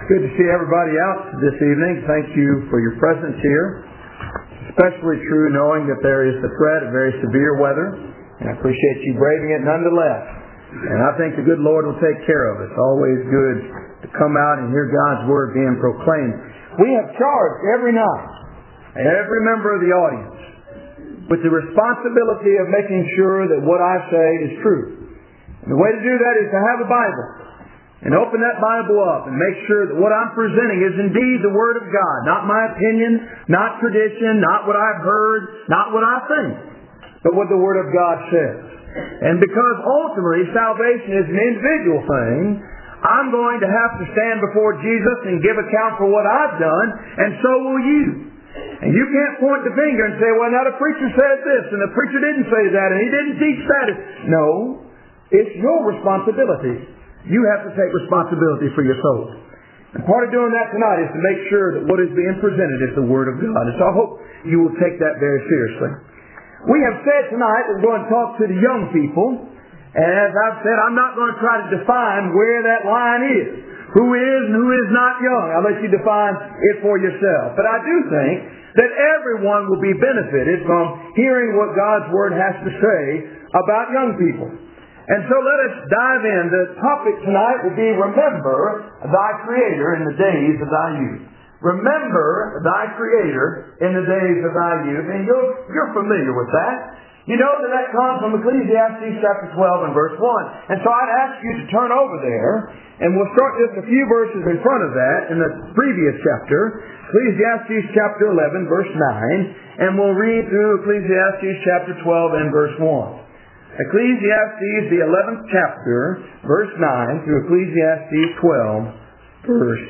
Good to see everybody out this evening. Thank you for your presence here. Especially true knowing that there is the threat of very severe weather. And I appreciate you braving it nonetheless. And I think the good Lord will take care of it. It's always good to come out and hear God's Word being proclaimed. We have charged every night, every member of the audience, with the responsibility of making sure that what I say is true. And the way to do that is to have a Bible. And open that Bible up and make sure that what I'm presenting is indeed the Word of God. Not my opinion, not tradition, not what I've heard, not what I think, but what the Word of God says. And because ultimately salvation is an individual thing, I'm going to have to stand before Jesus and give account for what I've done, and so will you. And you can't point the finger and say, well, now the preacher said this, and the preacher didn't say that, and he didn't teach that. No, it's your responsibility. You have to take responsibility for your soul. And part of doing that tonight is to make sure that what is being presented is the Word of God. And so I hope you will take that very seriously. We have said tonight that we're going to talk to the young people. And as I've said, I'm not going to try to define where that line is. Who is and who is not young. I'll let you define it for yourself. But I do think that everyone will be benefited from hearing what God's Word has to say about young people. And so let us dive in. The topic tonight will be Remember Thy Creator in the Days of Thy Youth. Remember Thy Creator in the days of Thy youth. And you're familiar with that. You know that comes from Ecclesiastes chapter 12 and verse 1. And so I'd ask you to turn over there, and we'll start just a few verses in front of that in the previous chapter, Ecclesiastes chapter 11 verse 9, and we'll read through Ecclesiastes chapter 12 and verse 1. Ecclesiastes, the 11th chapter, verse 9, through Ecclesiastes 12, verse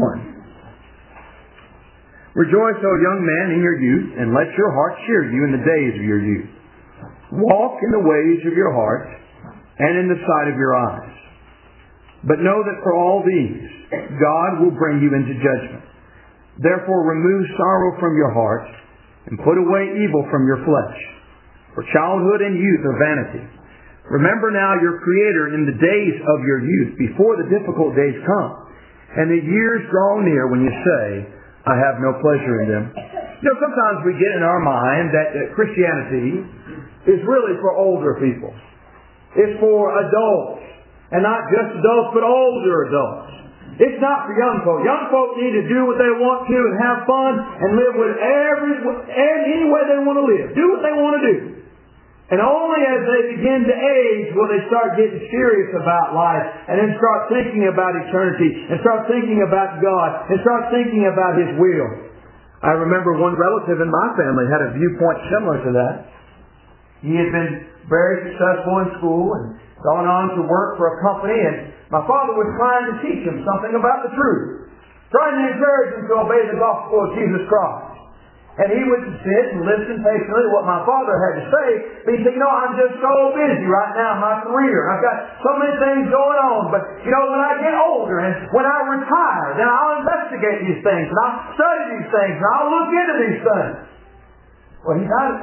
1. Rejoice, O young man, in your youth, and let your heart cheer you in the days of your youth. Walk in the ways of your heart, and in the sight of your eyes. But know that for all these, God will bring you into judgment. Therefore remove sorrow from your heart, and put away evil from your flesh. For childhood and youth are vanity. Remember now your Creator in the days of your youth, before the difficult days come, and the years draw near when you say, I have no pleasure in them. You know, sometimes we get in our mind that Christianity is really for older people. It's for adults. And not just adults, but older adults. It's not for young folk. Young folk need to do what they want to and have fun and live with any way they want to live. Do what they want to do. And only as they begin to age will they start getting serious about life and then start thinking about eternity and start thinking about God and start thinking about His will. I remember one relative in my family had a viewpoint similar to that. He had been very successful in school and gone on to work for a company, and my father was trying to teach him something about the truth, trying to encourage him to obey the gospel of Jesus Christ. And he would sit and listen patiently to what my father had to say. But he said, I'm just so busy right now in my career. I've got so many things going on. But, when I get older and when I retire, then I'll investigate these things and I'll study these things and I'll look into these things. Well, he died at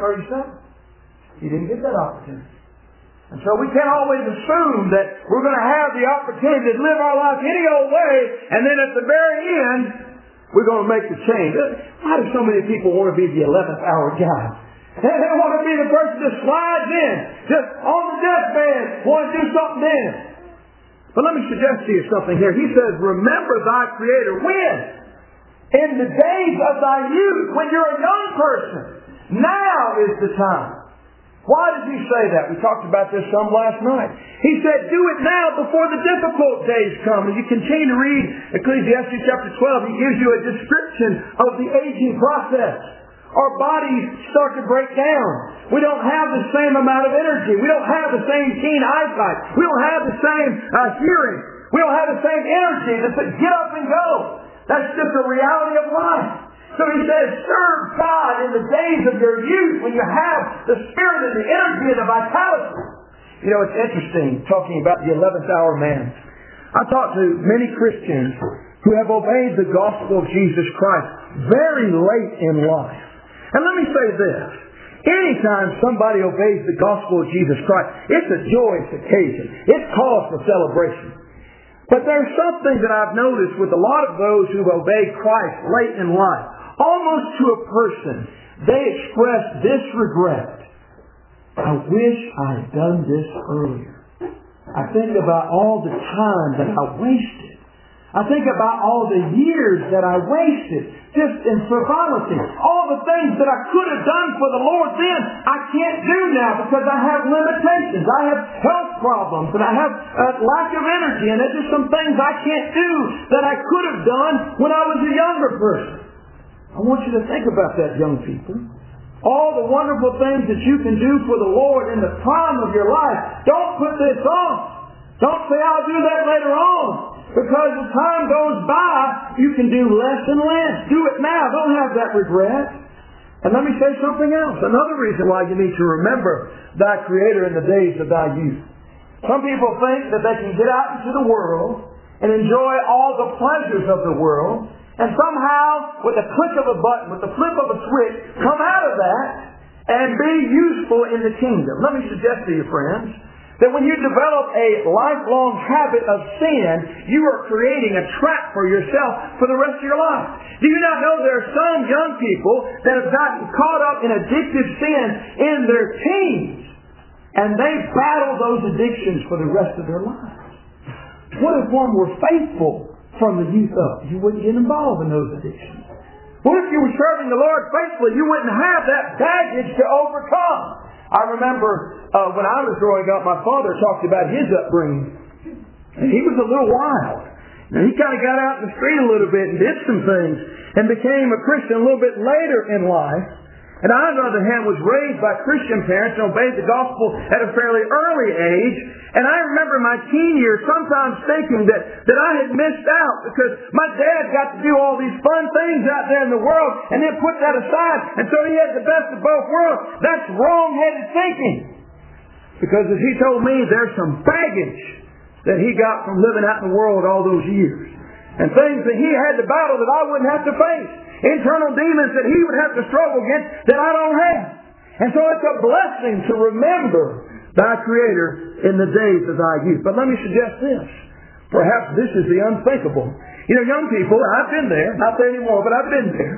37. He didn't get that opportunity. And so we can't always assume that we're going to have the opportunity to live our life any old way, and then at the very end, we're going to make the change. Why do so many people want to be the 11th hour guy? They want to be the person that slides in, just on the deathbed, want to do something then. But let me suggest to you something here. He says, remember thy Creator. When? In the days of thy youth, when you're a young person. Now is the time. Why did he say that? We talked about this some last night. He said, do it now before the difficult days come. As you continue to read Ecclesiastes chapter 12, he gives you a description of the aging process. Our bodies start to break down. We don't have the same amount of energy. We don't have the same keen eyesight. We don't have the same hearing. We don't have the same energy to get up and go. That's just a reality of life. So he says, serve God in the days of your youth when you have the spirit and the energy and the vitality. It's interesting talking about the 11th hour man. I talk to many Christians who have obeyed the gospel of Jesus Christ very late in life. And let me say this. Anytime somebody obeys the gospel of Jesus Christ, it's a joyous occasion. It's cause for celebration. But there's something that I've noticed with a lot of those who obey Christ late in life. Almost to a person, they express this regret. I wish I had done this earlier. I think about all the time that I wasted. I think about all the years that I wasted just in frivolity. All the things that I could have done for the Lord then, I can't do now because I have limitations. I have health problems and I have a lack of energy. And there's just some things I can't do that I could have done when I was a younger person. I want you to think about that, young people. All the wonderful things that you can do for the Lord in the prime of your life. Don't put this off. Don't say, I'll do that later on. Because as time goes by, you can do less and less. Do it now. Don't have that regret. And let me say something else. Another reason why you need to remember thy Creator in the days of thy youth. Some people think that they can get out into the world and enjoy all the pleasures of the world and somehow, with a click of a button, with the flip of a switch, come out of that and be useful in the kingdom. Let me suggest to you, friends, that when you develop a lifelong habit of sin, you are creating a trap for yourself for the rest of your life. Do you not know there are some young people that have gotten caught up in addictive sin in their teens, and they battle those addictions for the rest of their lives? What if one were faithful from the youth up? You wouldn't get involved in those addictions. What if you were serving the Lord faithfully? You wouldn't have that baggage to overcome. I remember when I was growing up, my father talked about his upbringing. And he was a little wild. And he kind of got out in the street a little bit and did some things and became a Christian a little bit later in life. And I, on the other hand, was raised by Christian parents and obeyed the gospel at a fairly early age. And I remember my teen years sometimes thinking that I had missed out because my dad got to do all these fun things out there in the world and then put that aside. And so he had the best of both worlds. That's wrong-headed thinking. Because as he told me, there's some baggage that he got from living out in the world all those years. And things that he had to battle that I wouldn't have to face. Internal demons that he would have to struggle against that I don't have. And so it's a blessing to remember thy Creator in the days of thy youth. But let me suggest this. Perhaps this is the unthinkable. You know, young people, I've been there. Not there anymore, but I've been there.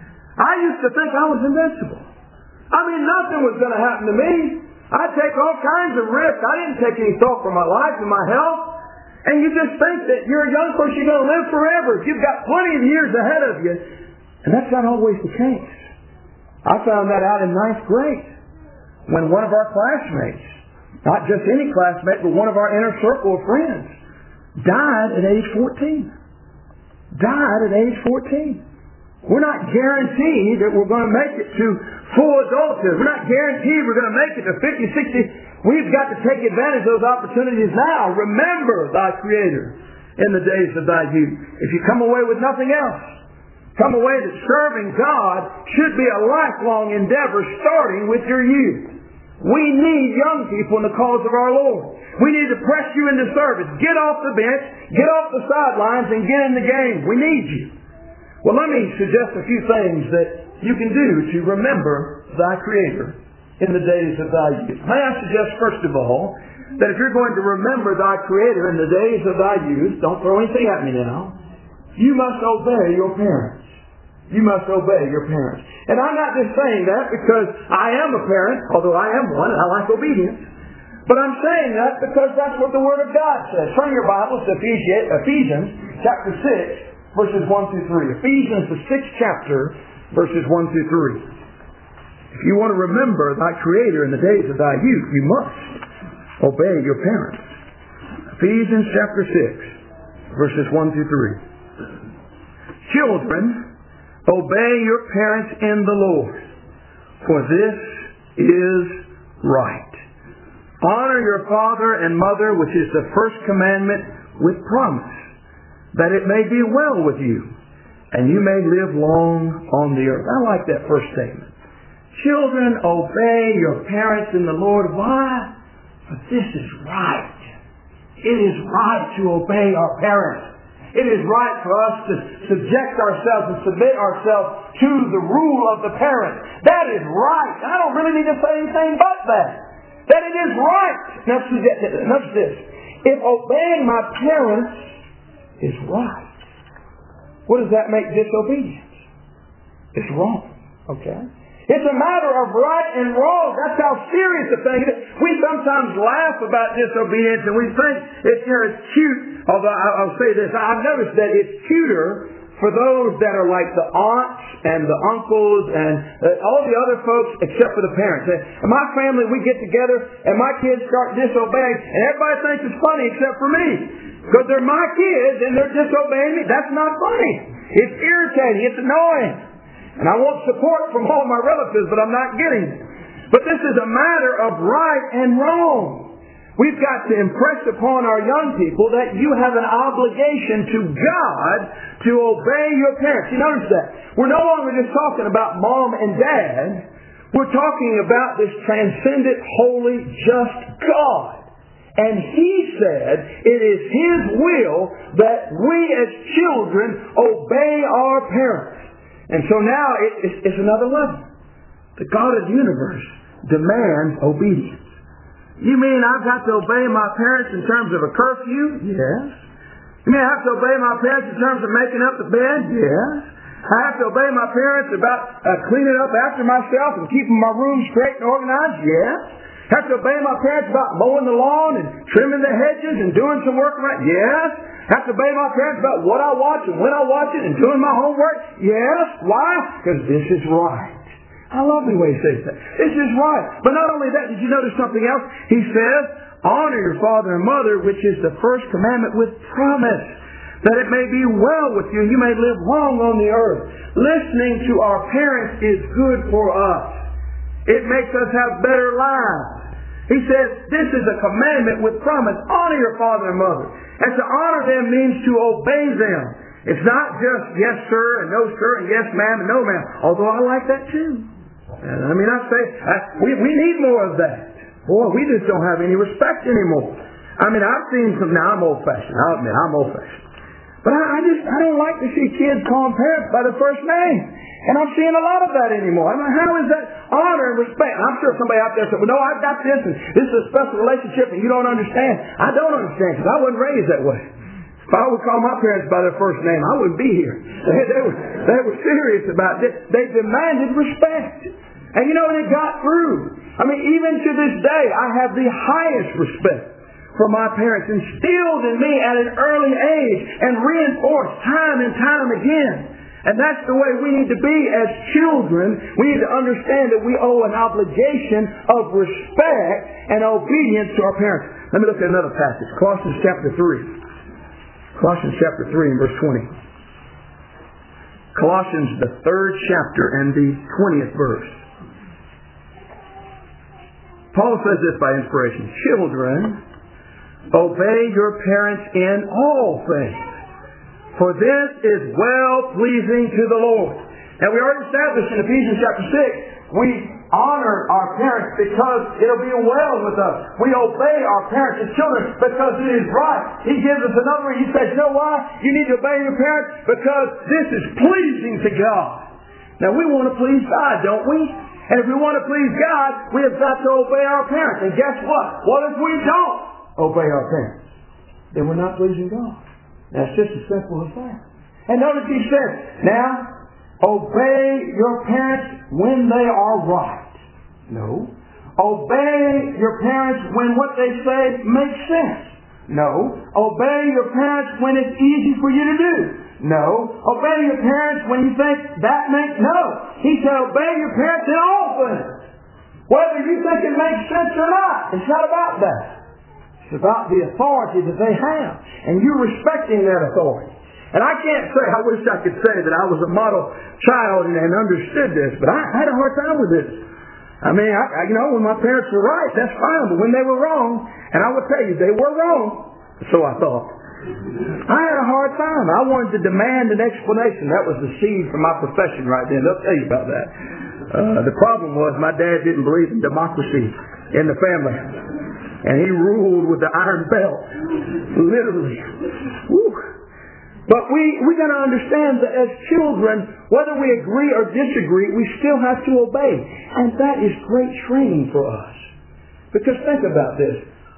I used to think I was invincible. I mean, nothing was going to happen to me. I'd take all kinds of risks. I didn't take any thought for my life and my health. And you just think that you're a young person, you're going to live forever. You've got plenty of years ahead of you. And that's not always the case. I found that out in 9th grade when one of our classmates, not just any classmate, but one of our inner circle of friends, died at age 14. Died at age 14. We're not guaranteed that we're going to make it to full adulthood. We're not guaranteed we're going to make it to 50, 60. We've got to take advantage of those opportunities now. Remember thy Creator in the days of thy youth. If you come away with nothing else, come away that serving God should be a lifelong endeavor starting with your youth. We need young people in the cause of our Lord. We need to press you into service. Get off the bench, get off the sidelines, and get in the game. We need you. Well, let me suggest a few things that you can do to remember thy Creator in the days of thy youth. May I suggest, first of all, that if you're going to remember thy Creator in the days of thy youth, don't throw anything at me now, you must obey your parents. You must obey your parents. And I'm not just saying that because I am a parent, although I am one and I like obedience. But I'm saying that because that's what the Word of God says. Turn your Bibles to Ephesians chapter 6, verses 1 through 3. Ephesians, the 6th chapter, verses 1 through 3. If you want to remember thy Creator in the days of thy youth, you must obey your parents. Ephesians chapter 6, verses 1 through 3. Children, obey your parents in the Lord, for this is right. Honor your father and mother, which is the first commandment with promise, that it may be well with you, and you may live long on the earth. I like that first statement. Children, obey your parents in the Lord. Why? For this is right. It is right to obey our parents. It is right for us to subject ourselves and submit ourselves to the rule of the parent. That is right. I don't really need to say anything but that. That it is right. Now, notice this. if obeying my parents is right, what does that make disobedience? It's wrong. Okay? It's a matter of right and wrong. That's how serious the thing is. We sometimes laugh about disobedience and we think it's cute. Although I'll say this, I've noticed that it's cuter for those that are like the aunts and the uncles and all the other folks except for the parents. In my family, we get together and my kids start disobeying and everybody thinks it's funny except for me. Because they're my kids and they're disobeying me. That's not funny. It's irritating. It's annoying. And I want support from all my relatives, but I'm not getting it. But this is a matter of right and wrong. We've got to impress upon our young people that you have an obligation to God to obey your parents. You notice that? We're no longer just talking about mom and dad. We're talking about this transcendent, holy, just God. And He said it is His will that we as children obey our parents. And so now it's another level. The God of the universe demands obedience. You mean I've got to obey my parents in terms of a curfew? Yes. You mean I have to obey my parents in terms of making up the bed? Yes. I have to obey my parents about cleaning up after myself and keeping my room straight and organized? Yes. I have to obey my parents about mowing the lawn and trimming the hedges and doing some work around? Yes. I have to obey my parents about what I watch and when I watch it and doing my homework? Yes. Why? Because this is right. I love the way He says that. This is right. But not only that, did you notice something else? He says, honor your father and mother, which is the first commandment with promise, that it may be well with you and you may live long on the earth. Listening to our parents is good for us. It makes us have better lives. He says, this is a commandment with promise. Honor your father and mother. And to honor them means to obey them. It's not just yes, sir, and no, sir, and yes, ma'am, and no, ma'am. Although I like that too. I mean, I say, we need more of that. Boy, we just don't have any respect anymore. I mean, I've seen some, now I'm old-fashioned. I'll admit, I'm old-fashioned. But I don't like to see kids calling parents by their first name. And I'm seeing a lot of that anymore. I mean, how is that honor and respect? And I'm sure somebody out there said, well, no, I've got this, and this is a special relationship, and you don't understand. I don't understand, because I wasn't raised that way. If I would call my parents by their first name, I wouldn't be here. They were serious about this. They demanded respect. And you know, and it got through. I mean, even to this day, I have the highest respect for my parents, instilled in me at an early age and reinforced time and time again. And that's the way we need to be as children. We need to understand that we owe an obligation of respect and obedience to our parents. Let me look at another passage. Colossians chapter 3. Colossians chapter 3 and verse 20. Colossians, the 3rd chapter and the 20th verse. Paul says this by inspiration. Children, obey your parents in all things, for this is well-pleasing to the Lord. Now, we already established in Ephesians chapter 6, we honor our parents because it'll be well with us. We obey our parents as children because it is right. He gives us another one. He says, you know why? You need to obey your parents because this is pleasing to God. Now, we want to please God, don't we? And if we want to please God, we have got to obey our parents. And guess what? What if we don't obey our parents? Then we're not pleasing God. That's just as simple as that. And notice he says, now, obey your parents when they are right. No. Obey your parents when what they say makes sense. No. Obey your parents when it's easy for you to do. No. Obey your parents when you think that makes... No. He said obey your parents in all things. Whether you think it makes sense or not. It's not about that. It's about the authority that they have. And you respecting that authority. And I can't say, I wish I could say that I was a model child and understood this, but I had a hard time with this. I mean, when my parents were right, that's fine, but when they were wrong, and I would tell you, they were wrong, so I thought. I had a hard time. I wanted to demand an explanation. That was the seed for my profession right then. They'll tell you about that. The problem was my dad didn't believe in democracy in the family. And he ruled with the iron belt. Literally. Woo. But we got to understand that as children, whether we agree or disagree, we still have to obey. And that is great training for us. Because think about this.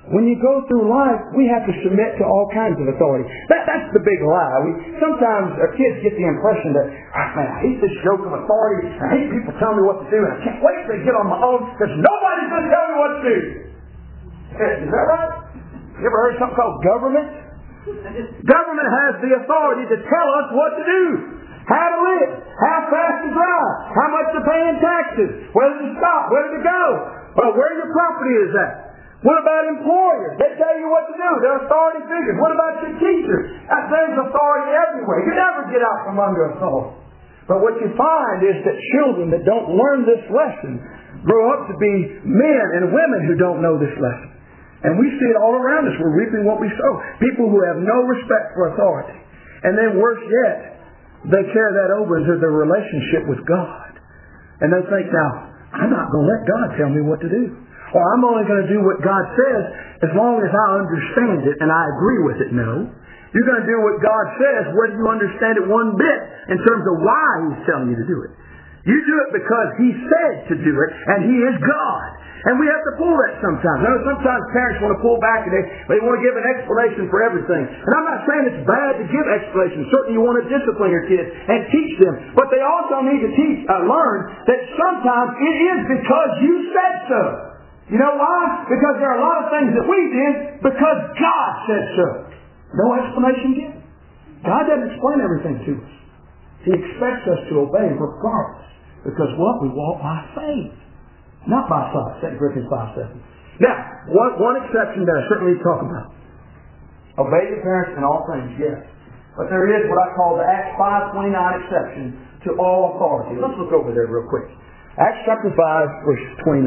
When you go through life, we have to submit to all kinds of authority. That's the big lie. Sometimes our kids get the impression that, man, I hate this yoke of authority. I hate people telling me what to do, and I can't wait to get on my own because nobody's going to tell me what to do. Is that right? You ever heard something called government? Government has the authority to tell us what to do, how to live, how fast to drive, how much to pay in taxes, whether to stop, whether to go, where your property is at. What about employers? They tell you what to do. They're authority figures. What about your teachers? There's authority everywhere. You never get out from under authority. But what you find is that children that don't learn this lesson grow up to be men and women who don't know this lesson. And we see it all around us. We're reaping what we sow. People who have no respect for authority. And then worse yet, they carry that over into their relationship with God. And they think, now, I'm not going to let God tell me what to do. Or I'm only going to do what God says as long as I understand it and I agree with it. No. You're going to do what God says whether you understand it one bit in terms of why He's telling you to do it. You do it because He said to do it, and He is God. And we have to pull that sometimes. I know sometimes parents want to pull back and they want to give an explanation for everything. And I'm not saying it's bad to give explanations. Certainly you want to discipline your kids and teach them. But they also need to learn that sometimes it is because you said so. You know why? Because there are a lot of things that we did because God said so. No explanation given. God doesn't explain everything to us. He expects us to obey regardless. Because what? We walk by faith. Not by sight. 2 Corinthians 5:7. Now, one exception that I certainly talk about. Obey your parents in all things, yes. But there is what I call the Acts 5:29 exception to all authority. Let's look over there real quick. Acts chapter 5, verse 29.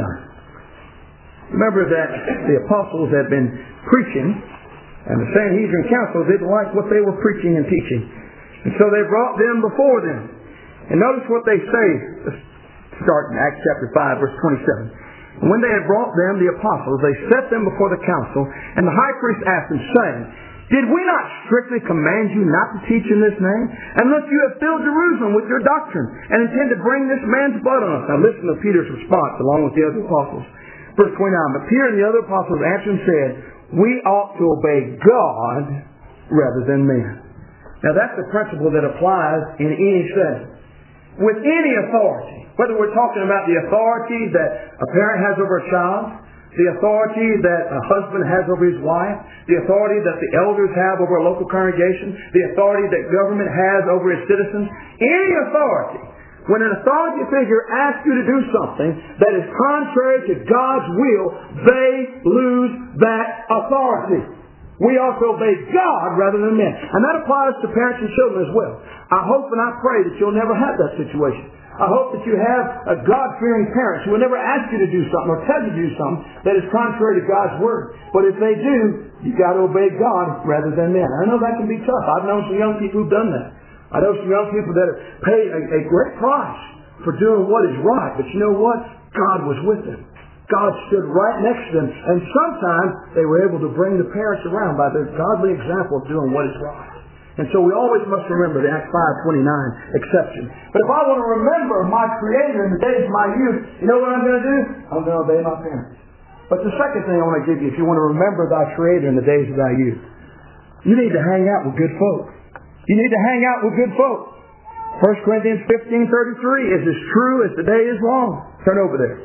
Remember that the apostles had been preaching, and the Sanhedrin council didn't like what they were preaching and teaching. And so they brought them before them. And notice what they say. Let's start in Acts chapter 5, verse 27. And when they had brought them, the apostles, they set them before the council, and the high priest asked them, saying, Did we not strictly command you not to teach in this name? And look, you have filled Jerusalem with your doctrine, and intend to bring this man's blood on us. Now listen to Peter's response, along with the other apostles. Verse 29, But Peter and the other apostles answered and said, We ought to obey God rather than men. Now that's the principle that applies in any setting. With any authority, whether we're talking about the authority that a parent has over a child, the authority that a husband has over his wife, the authority that the elders have over a local congregation, the authority that government has over its citizens, any authority. When an authority figure asks you to do something that is contrary to God's will, they lose that authority. We ought to obey God rather than men. And that applies to parents and children as well. I hope and I pray that you'll never have that situation. I hope that you have a God-fearing parents who will never ask you to do something or tell you to do something that is contrary to God's Word. But if they do, you've got to obey God rather than men. I know that can be tough. I've known some young people who've done that. I know some young people that have paid a great price for doing what is right. But you know what? God was with them. God stood right next to them. And sometimes they were able to bring the parents around by their godly example of doing what is right. And so we always must remember the Acts 5:29 exception. But if I want to remember my Creator in the days of my youth, you know what I'm going to do? I'm going to obey my parents. But the second thing I want to give you, if you want to remember thy Creator in the days of thy youth, you need to hang out with good folk. You need to hang out with good folk. 1 Corinthians 15:33 is as true as the day is long. Turn over there.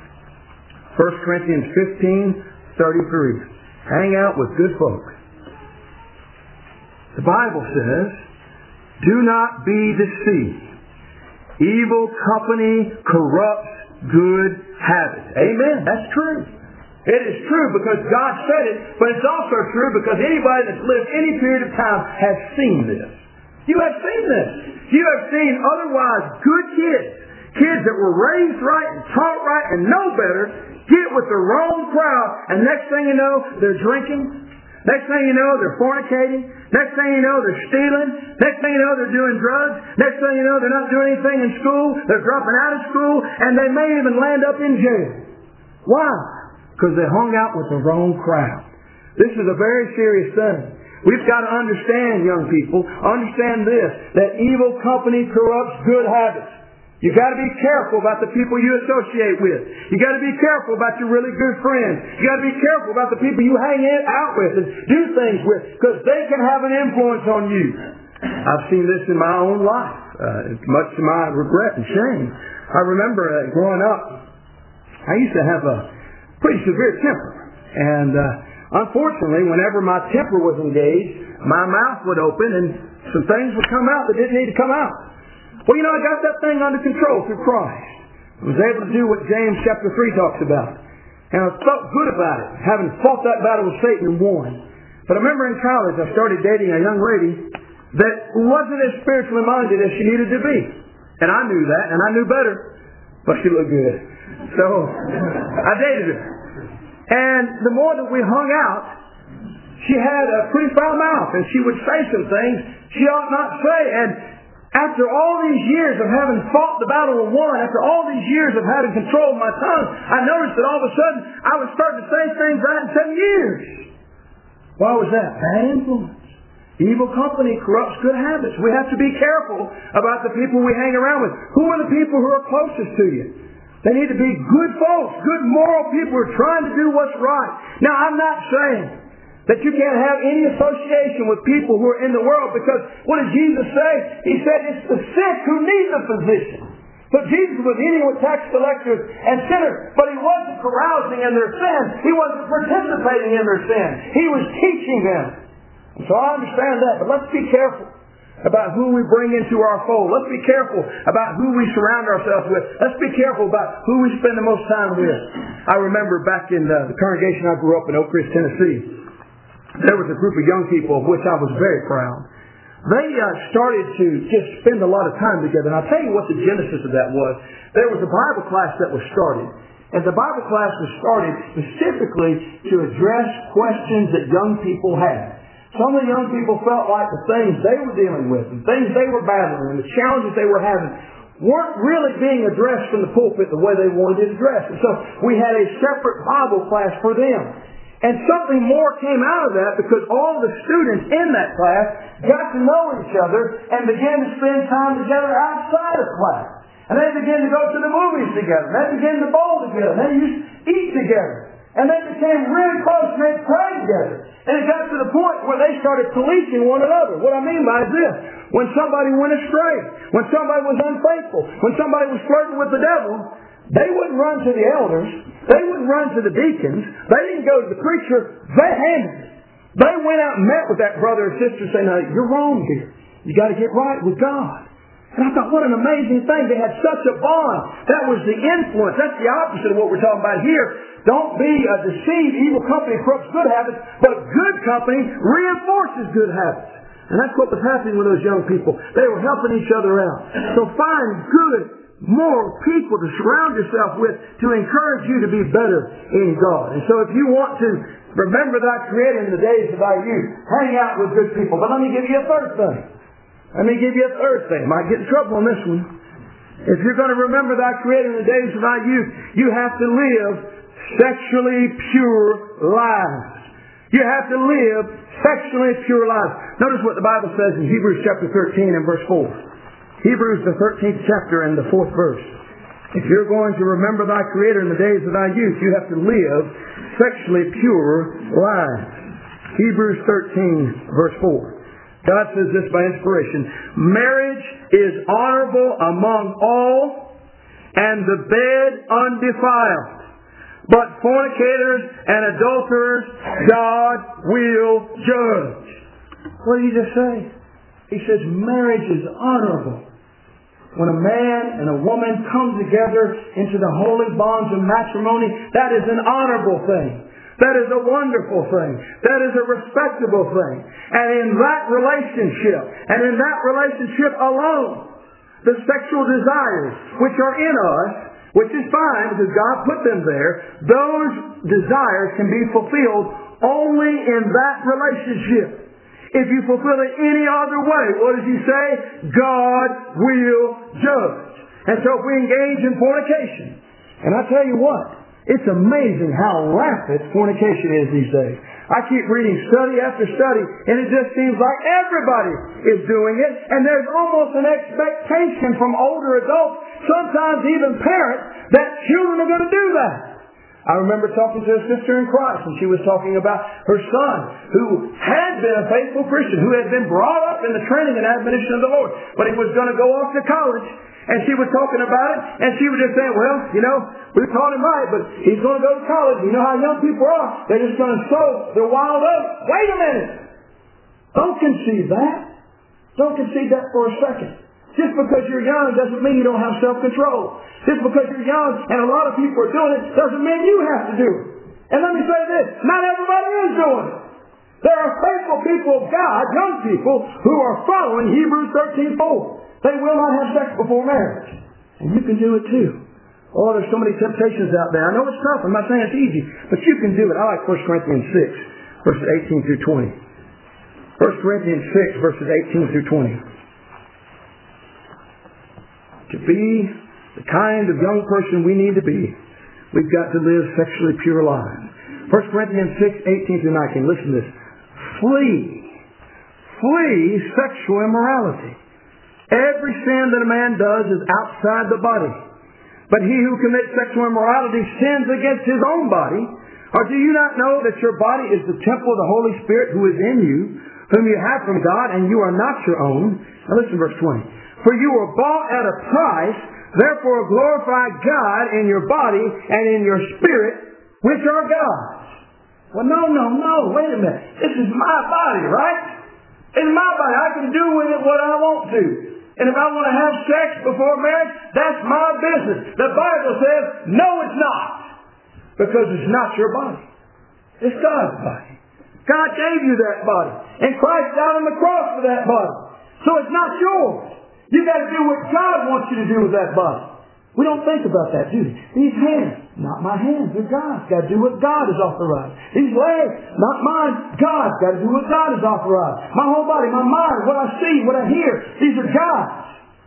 1 Corinthians 15:33. Hang out with good folk. The Bible says, Do not be deceived. Evil company corrupts good habits. Amen. That's true. It is true because God said it, but it's also true because anybody that's lived any period of time has seen this. You have seen this. You have seen otherwise good kids that were raised right and taught right and know better, get with the wrong crowd, and next thing you know, they're drinking. Next thing you know, they're fornicating. Next thing you know, they're stealing. Next thing you know, they're doing drugs. Next thing you know, they're not doing anything in school. They're dropping out of school, and they may even land up in jail. Why? Because they hung out with the wrong crowd. This is a very serious thing. We've got to understand, young people, understand this, that evil company corrupts good habits. You got to be careful about the people you associate with. You got to be careful about your really good friends. You got to be careful about the people you hang out with and do things with, because they can have an influence on you. I've seen this in my own life, much to my regret and shame. I remember growing up, I used to have a pretty severe temper, and unfortunately, whenever my temper was engaged, my mouth would open and some things would come out that didn't need to come out. Well, I got that thing under control through Christ. I was able to do what James chapter 3 talks about. And I felt good about it, having fought that battle with Satan and won. But I remember in college I started dating a young lady that wasn't as spiritually minded as she needed to be. And I knew that, and I knew better. But she looked good. So I dated her. And the more that we hung out, she had a pretty foul mouth, and she would say some things she ought not say. And after all these years of having fought the battle and won, after all these years of having control of my tongue, I noticed that all of a sudden I was starting to say things I hadn't said in years. Why was that? Bad influence. Evil company corrupts good habits. We have to be careful about the people we hang around with. Who are the people who are closest to you? They need to be good folks, good moral people who are trying to do what's right. Now, I'm not saying that you can't have any association with people who are in the world, because what did Jesus say? He said it's the sick who need the physician. So Jesus was eating with tax collectors and sinners, but He wasn't carousing in their sin. He wasn't participating in their sin. He was teaching them. And so I understand that, but let's be careful about who we bring into our fold. Let's be careful about who we surround ourselves with. Let's be careful about who we spend the most time with. I remember back in the congregation I grew up in, Oak Ridge, Tennessee, there was a group of young people of which I was very proud. They started to just spend a lot of time together. And I'll tell you what the genesis of that was. There was a Bible class that was started. And the Bible class was started specifically to address questions that young people had. Some of the young people felt like the things they were dealing with, the things they were battling, and the challenges they were having weren't really being addressed from the pulpit the way they wanted it addressed. And so we had a separate Bible class for them. And something more came out of that, because all the students in that class got to know each other and began to spend time together outside of class. And they began to go to the movies together. And they began to bowl together. And they used to eat together. And they became really close and they prayed together. And it got to the point where they started policing one another. What I mean by this, when somebody went astray, when somebody was unfaithful, when somebody was flirting with the devil, they wouldn't run to the elders. They wouldn't run to the deacons. They didn't go to the preacher. They handled it. They went out and met with that brother or sister saying, "No, you're wrong here. You got to get right with God." And I thought, what an amazing thing. They had such a bond. That was the influence. That's the opposite of what we're talking about here. Don't be deceived. Evil company corrupts good habits, but good company reinforces good habits. And that's what was happening with those young people. They were helping each other out. So find good, moral people to surround yourself with to encourage you to be better in God. And so if you want to remember thy Creator in the days of thy youth, hang out with good people. But let me give you a third thing. Might get in trouble on this one. If you're going to remember thy Creator in the days of thy youth, you have to live sexually pure lives. You have to live sexually pure lives. Notice what the Bible says in Hebrews chapter 13 and verse 4. Hebrews the 13th chapter and the 4th verse. If you're going to remember thy Creator in the days of thy youth, you have to live sexually pure lives. Hebrews 13 verse 4. God says this by inspiration: marriage is honorable among all, and the bed undefiled. But fornicators and adulterers God will judge. What did he just say? He says marriage is honorable. When a man and a woman come together into the holy bonds of matrimony, that is an honorable thing. That is a wonderful thing. That is a respectable thing. And in that relationship, and in that relationship alone, the sexual desires which are in us, which is fine because God put them there, those desires can be fulfilled only in that relationship. If you fulfill it any other way, what does he say? God will judge. And so if we engage in fornication, and I tell you what, it's amazing how rampant fornication is these days. I keep reading study after study, and it just seems like everybody is doing it, and there's almost an expectation from older adults sometimes even parents, that children are going to do that. I remember talking to a sister in Christ, and she was talking about her son, who had been a faithful Christian, who had been brought up in the training and admonition of the Lord, but he was going to go off to college. And she was talking about it, and she was just saying, well, we taught him right, but he's going to go to college. You know how young people are. They're just going to sow their wild oats. Wait a minute. Don't concede that. Don't concede that for a second. Just because you're young doesn't mean you don't have self-control. Just because you're young and a lot of people are doing it doesn't mean you have to do it. And let me say this, not everybody is doing it. There are faithful people of God, young people, who are following Hebrews 13:4. They will not have sex before marriage. And you can do it too. Oh, there's so many temptations out there. I know it's tough. I'm not saying it's easy. But you can do it. I like 1 Corinthians 6, verses 18 through 20. 1 Corinthians 6, verses 18 through 20. To be the kind of young person we need to be, we've got to live sexually pure lives. 1 Corinthians 6, 18 through 19. Listen to this. Flee sexual immorality. Every sin that a man does is outside the body. But he who commits sexual immorality sins against his own body. Or do you not know that your body is the temple of the Holy Spirit who is in you, whom you have from God, and you are not your own? Now listen to verse 20. For you were bought at a price, therefore glorify God in your body and in your spirit, which are God's. Well, no, wait a minute. This is my body, right? It's my body. I can do with it what I want to. And if I want to have sex before marriage, that's my business. The Bible says, no, it's not. Because it's not your body. It's God's body. God gave you that body. And Christ died on the cross for that body. So it's not yours. You got to do what God wants you to do with that body. We don't think about that, do we? These hands, not my hands, they're God's. Got to do what God has authorized. These legs, not mine, God's. Got to do what God has authorized. My whole body, my mind, what I see, what I hear, these are God's.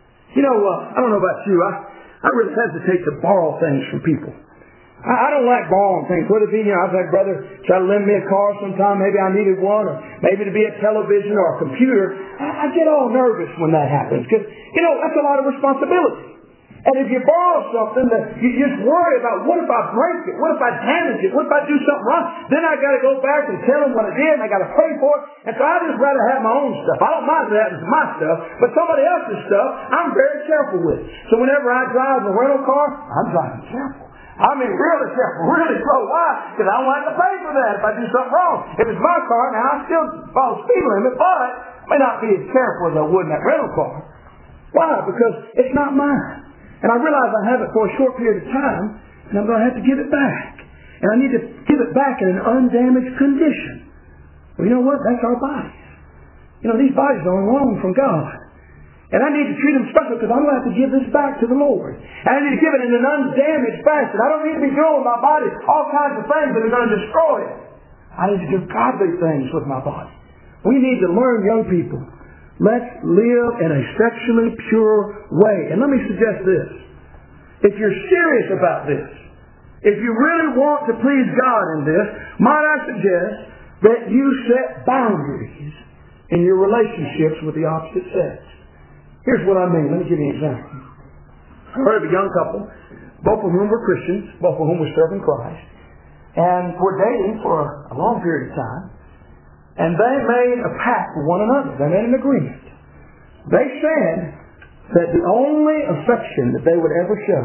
I don't know about you. I really hesitate to borrow things from people. I don't like borrowing things. Whether it be, I've had brother try to lend me a car sometime. Maybe I needed one, or maybe to be a television or a computer. I get all nervous when that happens because, that's a lot of responsibility. And if you borrow something that you just worry about, what if I break it? What if I damage it? What if I do something wrong? Then I got to go back and tell them what I did, and I got to pay for it. And so I just rather have my own stuff. I don't mind that it's my stuff, but somebody else's stuff, I'm very careful with. So whenever I drive a rental car, I'm driving careful. I mean, really careful, really slow. Why? Because I don't like to pay for that if I do something wrong. If it's my car, now I still follow speed limit, but I may not be as careful as I would in that rental car. Why? Because it's not mine. And I realize I have it for a short period of time, and I'm going to have to give it back. And I need to give it back in an undamaged condition. Well, you know what? That's our bodies. These bodies are on loan from God. And I need to treat them special because I'm going to have to give this back to the Lord. And I need to give it in an undamaged fashion. I don't need to be doing with my body all kinds of things that are going to destroy it. I need to do godly things with my body. We need to learn, young people, let's live in a sexually pure way. And let me suggest this. If you're serious about this, if you really want to please God in this, might I suggest that you set boundaries in your relationships with the opposite sex. Here's what I mean. Let me give you an example. I heard of a young couple, both of whom were Christians, both of whom were serving Christ, and were dating for a long period of time. And they made a pact with one another. They made an agreement. They said that the only affection that they would ever show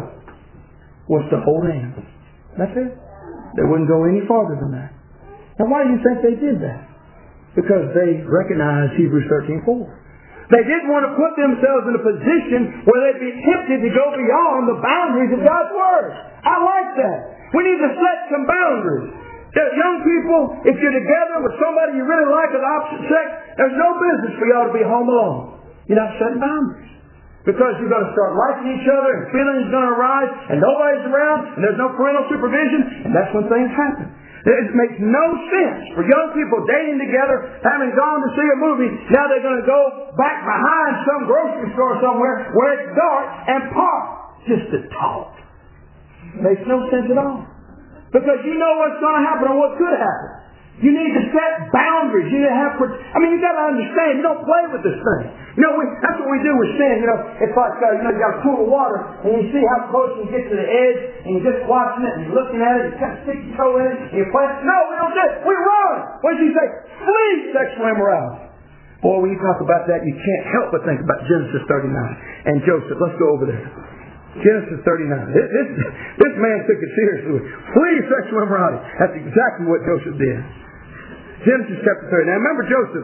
was to hold hands. That's it. They wouldn't go any farther than that. Now why do you think they did that? Because they recognized Hebrews 13:4. They didn't want to put themselves in a position where they'd be tempted to go beyond the boundaries of God's Word. I like that. We need to set some boundaries. Young people, if you're together with somebody you really like of the opposite sex, there's no business for y'all to be home alone. You're not setting boundaries. Because you're going to start liking each other, and feelings are going to arise, and nobody's around, and there's no parental supervision, and that's when things happen. It makes no sense for young people dating together, having gone to see a movie, now they're going to go back behind some grocery store somewhere where it's dark and park just to talk. Makes no sense at all. Because you know what's going to happen or what could happen. You need to set boundaries. You need to have, you got to understand, you don't play with this thing. That's what we do with sin. It's like, you got a pool of water, and you see how close you get to the edge, and you're just watching it, and you're looking at it, you kind of stick your toe in it, and you play. No, we don't do it. We run. What does he say? Flee sexual immorality. Boy, when you talk about that, you can't help but think about Genesis 39 and Joseph. Let's go over there. Genesis 39. This man took it seriously. Flee sexual immorality. That's exactly what Joseph did. Genesis chapter 30. Now remember Joseph,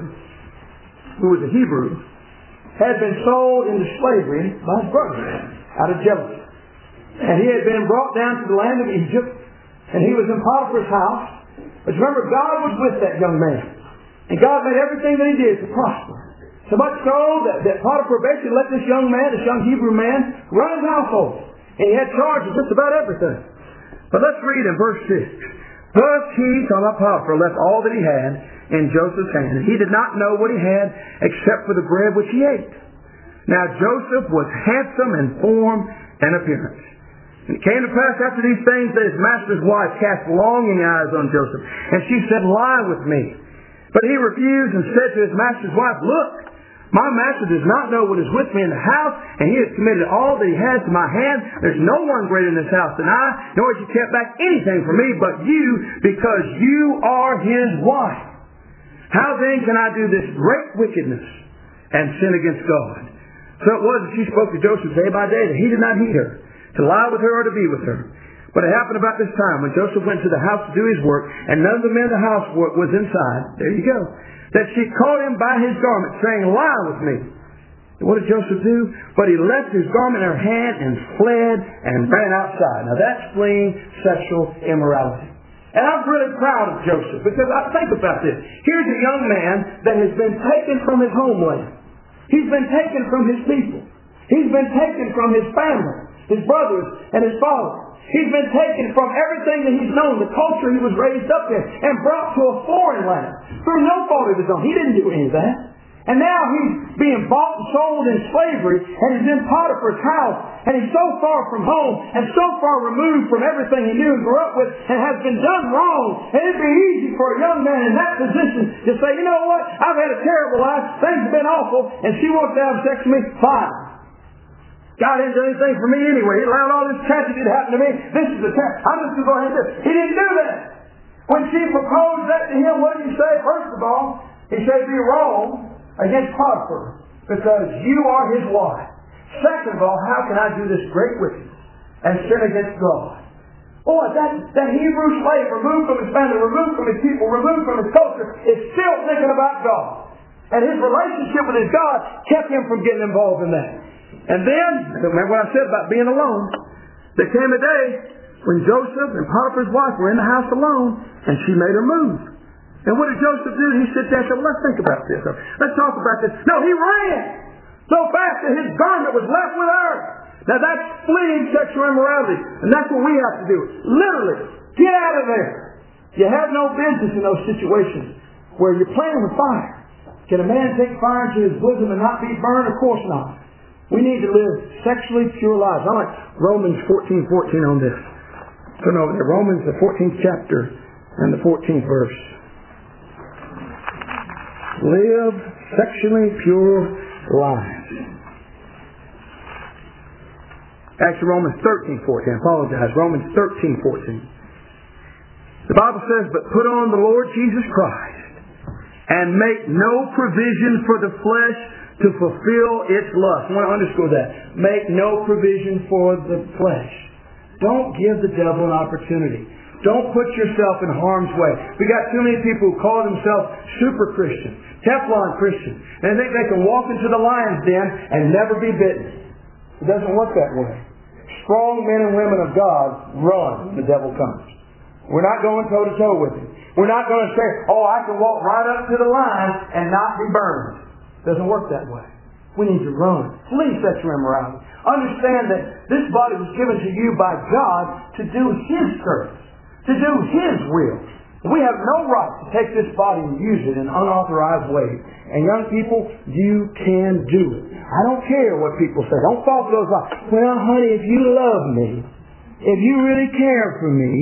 who was a Hebrew, had been sold into slavery by his brother out of jealousy. And he had been brought down to the land of Egypt, and he was in Potiphar's house. But remember, God was with that young man. And God made everything that he did to prosper. So much so that Potiphar basically let this young man, this young Hebrew man, run his household. And he had charge of just about everything. But let's read in verse 6. Thus he, talking about Potiphar, left all that he had in Joseph's hand. And he did not know what he had except for the bread which he ate. Now Joseph was handsome in form and appearance. And it came to pass after these things that his master's wife cast longing eyes on Joseph. And she said, lie with me. But he refused and said to his master's wife, look, my master does not know what is with me in the house, and he has committed all that he has to my hand. There's no one greater in this house than I, nor has he kept back anything from me but you, because you are his wife. How then can I do this great wickedness and sin against God? So it was that she spoke to Joseph day by day, that he did not heed her, to lie with her or to be with her. But it happened about this time, when Joseph went to the house to do his work, and none of the men of the house was inside. There you go. That she caught him by his garment, saying, lie with me. And what did Joseph do? But he left his garment in her hand and fled and ran outside. Now that's fleeing sexual immorality. And I'm really proud of Joseph, because I think about this. Here's a young man that has been taken from his homeland. He's been taken from his people. He's been taken from his family, his brothers and his father. He's been taken from everything that he's known, the culture he was raised up in, and brought to a foreign land through no fault of his own. He didn't do any of that. And now he's being bought and sold in slavery, and he's in Potiphar's house, and he's so far from home, and so far removed from everything he knew and grew up with, and has been done wrong. And it'd be easy for a young man in that position to say, you know what, I've had a terrible life, things have been awful, and she wants to have sex with me, fine. God didn't do anything for me anyway. He allowed all this tragedy to happen to me. This is the time. I'm just going to go ahead and do it. He didn't do that. When she proposed that to him, what did he say? First of all, he said, be wrong against Potiphar, because you are his wife. Second of all, how can I do this great wickedness and sin against God? Boy, that Hebrew slave, removed from his family, removed from his people, removed from his culture, is still thinking about God. And his relationship with his God kept him from getting involved in that. And then, remember what I said about being alone, there came a day when Joseph and Potiphar's wife were in the house alone, and she made her move. And what did Joseph do? He sat there and said, well, let's think about this. Let's talk about this. No, he ran so fast that his garment was left with her. Now that's fleeing sexual immorality. And that's what we have to do. Literally, get out of there. You have no business in those situations where you're playing with fire. Can a man take fire into his bosom and not be burned? Of course not. We need to live sexually pure lives. I like Romans 14:14 on this. Turn over there. Romans, the 14th chapter and the 14th verse. Live sexually pure lives. Actually, Romans 13:14. I apologize. Romans 13:14. The Bible says, but put on the Lord Jesus Christ and make no provision for the flesh to fulfill its lust. I want to underscore that. Make no provision for the flesh. Don't give the devil an opportunity. Don't put yourself in harm's way. We got too many people who call themselves super Christians, Teflon Christians, and they think they can walk into the lion's den and never be bitten. It doesn't work that way. Strong men and women of God run when the devil comes. We're not going toe-to-toe with him. We're not going to say, oh, I can walk right up to the lion and not be burned. It doesn't work that way. We need to run. Flee sexual immorality. Understand that this body was given to you by God to do His service, to do His will. We have no right to take this body and use it in unauthorized ways. And young people, you can do it. I don't care what people say. Don't fall for those lies. Well, honey, if you love me, if you really care for me,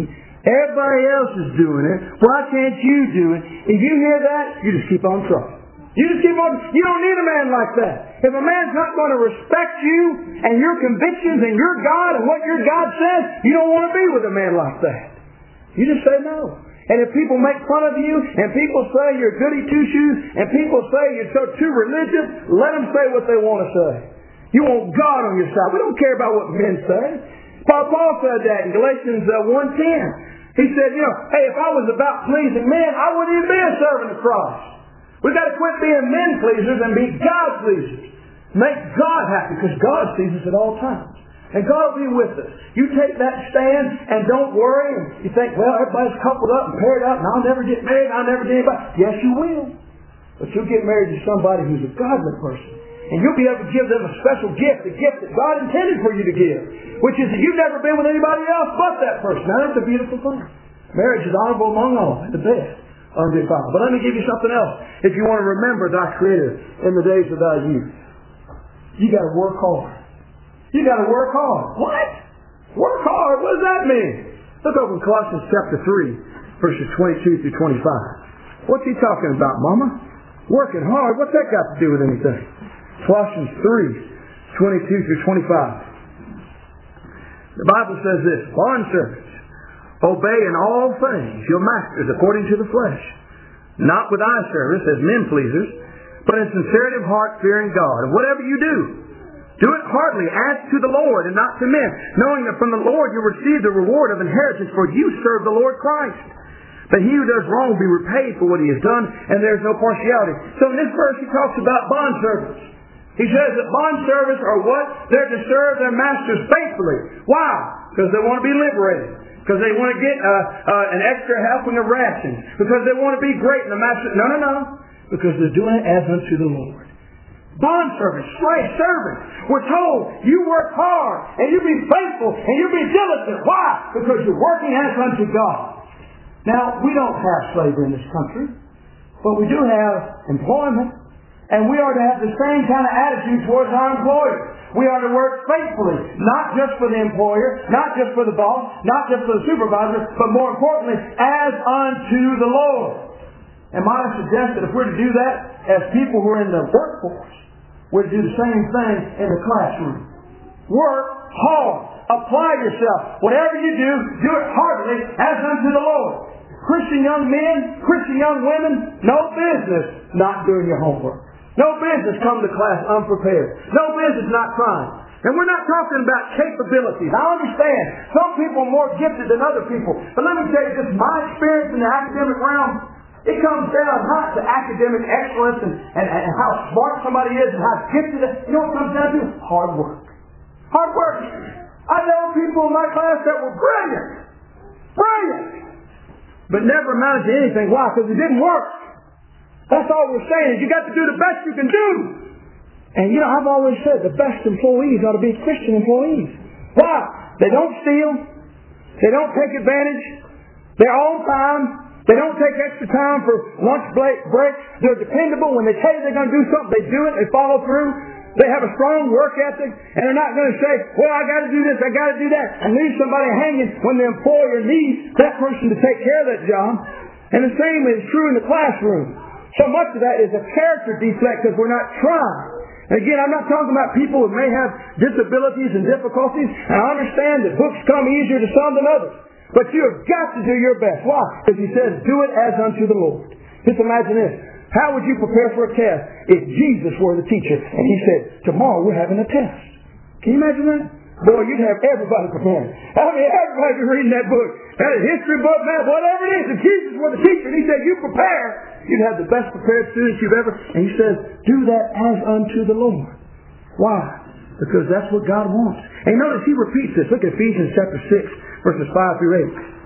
Everybody else is doing it. Why can't you do it? If you hear that, you just keep on trucking. You just keep on. You don't need a man like that. If a man's not going to respect you and your convictions and your God and what your God says, you don't want to be with a man like that. You just say no. And if people make fun of you, and people say you're goody two-shoes, and people say you're so too religious, let them say what they want to say. You want God on your side. We don't care about what men say. Paul said that in Galatians 1:10. He said, hey, if I was about pleasing men, I wouldn't even be a servant of Christ. We've got to quit being men pleasers and be God pleasers. Make God happy, because God sees us at all times. And God will be with us. You take that stand and don't worry. And you think, well, everybody's coupled up and paired up and I'll never get married, I'll never get anybody. Yes, you will. But you'll get married to somebody who's a godly person. And you'll be able to give them a special gift, the gift that God intended for you to give. Which is that you've never been with anybody else but that person. Now that's a beautiful thing. Marriage is honorable among all, and the best under the Bible. But let me give you something else. If you want to remember thy Creator in the days of thy youth, you got to work hard. You got to work hard. What? Work hard? What does that mean? Look over in Colossians chapter 3, verses 22 through 25. What's he talking about, Mama? Working hard? What's that got to do with anything? Colossians 3, 22 through 25. The Bible says this, bondservants, obey in all things your masters according to the flesh, not with eye service as men pleasers, but in sincerity of heart fearing God. And whatever you do it heartily as to the Lord and not to men, knowing that from the Lord you receive the reward of inheritance, for you serve the Lord Christ. But he who does wrong will be repaid for what he has done, and there is no partiality. So in this verse he talks about bondservants. He says that bondservants are what? They're to serve their masters faithfully. Why? Because they want to be liberated. Because they want to get an extra helping of rations. Because they want to be great in the master. No. Because they're doing it as unto the Lord. Bondservants, slave servants. We're told you work hard and you be faithful and you be diligent. Why? Because you're working as unto God. Now, we don't have slavery in this country, but we do have employment, and we are to have the same kind of attitude towards our employers. We are to work faithfully, not just for the employer, not just for the boss, not just for the supervisor, but more importantly, as unto the Lord. And might I suggest that if we're to do that as people who are in the workforce, we're to do the same thing in the classroom. Work hard. Apply yourself. Whatever you do it heartily as unto the Lord. Christian young men, Christian young women, no business not doing your homework. No business coming to class unprepared. No business not trying. And we're not talking about capabilities. I understand some people are more gifted than other people. But let me tell you, just my experience in the academic realm, it comes down not to academic excellence and how smart somebody is and how gifted it is. You know what it comes down to? Hard work. Hard work. I know people in my class that were brilliant. Brilliant. But never amounted to anything. Why? Because it didn't work. That's all we're saying is you got to do the best you can do. And I've always said the best employees ought to be Christian employees. Why? They don't steal. They don't take advantage. They're on time. They don't take extra time for lunch breaks. They're dependable. When they tell you they're going to do something, they do it. They follow through. They have a strong work ethic. And they're not going to say, well, I got to do this, I got to do that, and leave somebody hanging when the employer needs that person to take care of that job. And the same is true in the classroom. So much of that is a character defect because we're not trying. And again, I'm not talking about people who may have disabilities and difficulties. And I understand that books come easier to some than others. But you have got to do your best. Why? Because he says, do it as unto the Lord. Just imagine this. How would you prepare for a test if Jesus were the teacher and he said, tomorrow we're having a test? Can you imagine that? Boy, you'd have everybody preparing. Everybody be reading that book. That history book, man, whatever it is. If Jesus were the teacher and he said, you prepare, you'd have the best prepared students you've ever. And he says, do that as unto the Lord. Why? Because that's what God wants. And notice he repeats this. Look at Ephesians chapter 6, verses 5 through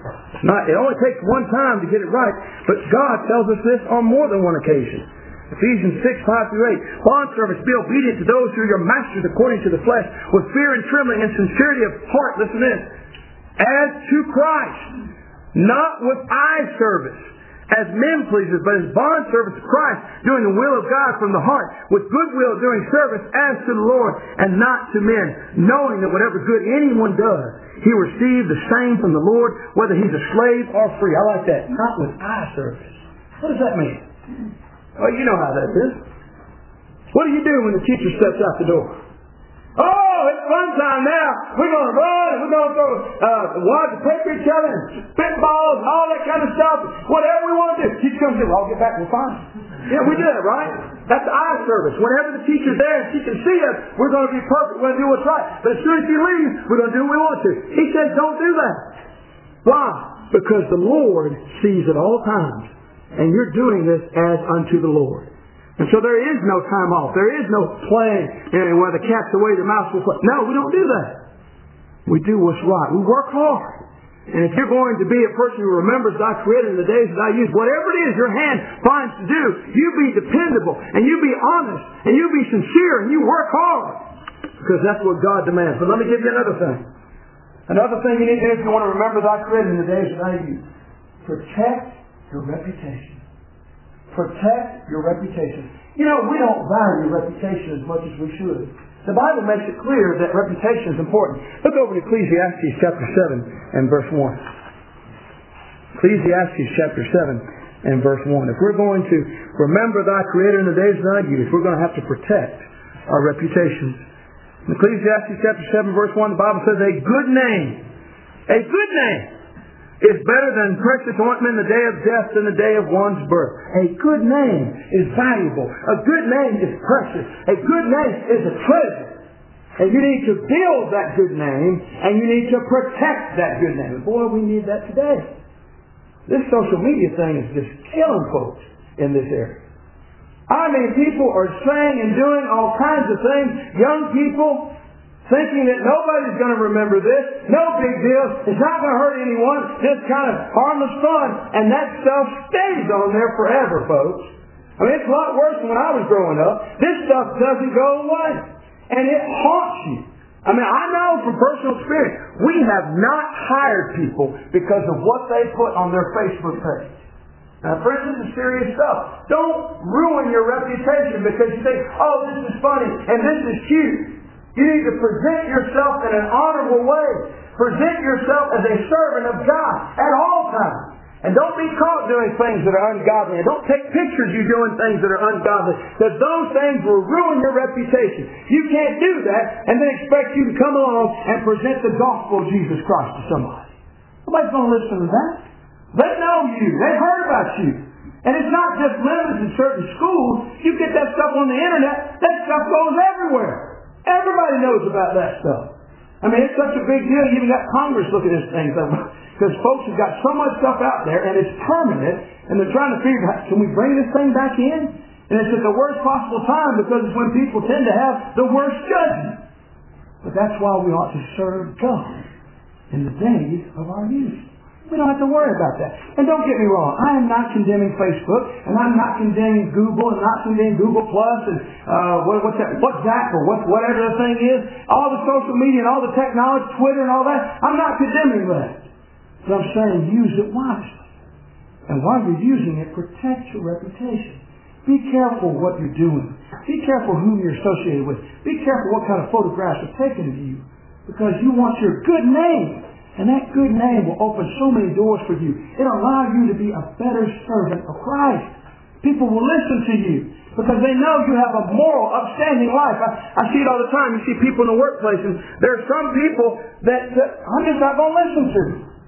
8. It only takes one time to get it right, but God tells us this on more than one occasion. Ephesians 6, 5 through 8. Bondservants, be obedient to those who are your masters according to the flesh, with fear and trembling and sincerity of heart. Listen to this. As to Christ, not with eye service, as men pleasers, but as bondservants of Christ, doing the will of God from the heart, with goodwill doing service as to the Lord and not to men, knowing that whatever good anyone does, he will receive the same from the Lord, whether he's a slave or free. I like that. Not with eye service. What does that mean? Well, you know how that is. What do you do when the teacher steps out the door? Oh, it's fun time now. We're going to run and we're going to throw wads of paper at each other and spitballs and all that kind of stuff. Whatever we want to do. Teacher comes in, well, I'll get back, we're fine. Yeah, we do that, right? That's eye service. Whenever the teacher's there and she can see us, we're going to be perfect. We're going to do what's right. But as soon as she leaves, we're going to do what we want to. He says, don't do that. Why? Because the Lord sees at all times. And you're doing this as unto the Lord. And so there is no time off. There is no playing where the cat's away, the mouse will play. No, we don't do that. We do what's right. We work hard. And if you're going to be a person who remembers thy Creator in the days that I use, whatever it is your hand finds to do, you be dependable, and you be honest, and you be sincere, and you work hard. Because that's what God demands. But let me give you another thing. Another thing you need to do if you want to remember thy Creator in the days that I use. Protect your reputation. Protect your reputation. You know, we don't value reputation as much as we should. The Bible makes it clear that reputation is important. Look over to Ecclesiastes chapter 7 and verse 1. Ecclesiastes chapter 7 and verse 1. If we're going to remember thy Creator in the days of thy youth, we're going to have to protect our reputations. In Ecclesiastes chapter 7 verse 1, the Bible says, a good name is better than precious ointment in the day of death than the day of one's birth. A good name is valuable. A good name is precious. A good name is a treasure. And you need to build that good name, and you need to protect that good name. Boy, we need that today. This social media thing is just killing folks in this area. I mean, people are saying and doing all kinds of things. Young people thinking that nobody's going to remember this. No big deal. It's not going to hurt anyone. Just kind of harmless fun. And that stuff stays on there forever, folks. I mean, it's a lot worse than when I was growing up. This stuff doesn't go away. And it haunts you. I mean, I know from personal experience, we have not hired people because of what they put on their Facebook page. Now, friends, this is serious stuff. Don't ruin your reputation because you think, oh, this is funny and this is cute. You need to present yourself in an honorable way. Present yourself as a servant of God at all times. And don't be caught doing things that are ungodly. And don't take pictures you doing things that are ungodly. Because those things will ruin your reputation. You can't do that and then expect you to come along and present the gospel of Jesus Christ to somebody. Nobody's going to listen to that. They know you. They've heard about you. And it's not just limited to certain schools. You get that stuff on the internet, that stuff goes everywhere. Everybody knows about that stuff. I mean, it's such a big deal. You even got Congress looking at this thing. Because folks have got so much stuff out there, and it's permanent, and they're trying to figure out, can we bring this thing back in? And it's at the worst possible time, because it's when people tend to have the worst judgment. But that's why we ought to serve God in the days of our youth. We don't have to worry about that. And don't get me wrong, I am not condemning Facebook, and I'm not condemning Google, and not condemning Google Plus, and WhatsApp, or whatever the thing is, all the social media and all the technology, Twitter and all that. I'm not condemning that. But I'm saying use it wisely. And while you're using it, protect your reputation. Be careful what you're doing. Be careful whom you're associated with. Be careful what kind of photographs are taken of you. Because you want your good name. And that good name will open so many doors for you. It'll allow you to be a better servant of Christ. People will listen to you because they know you have a moral, upstanding life. I see it all the time. You see people in the workplace, and there are some people that I'm just not going to listen to.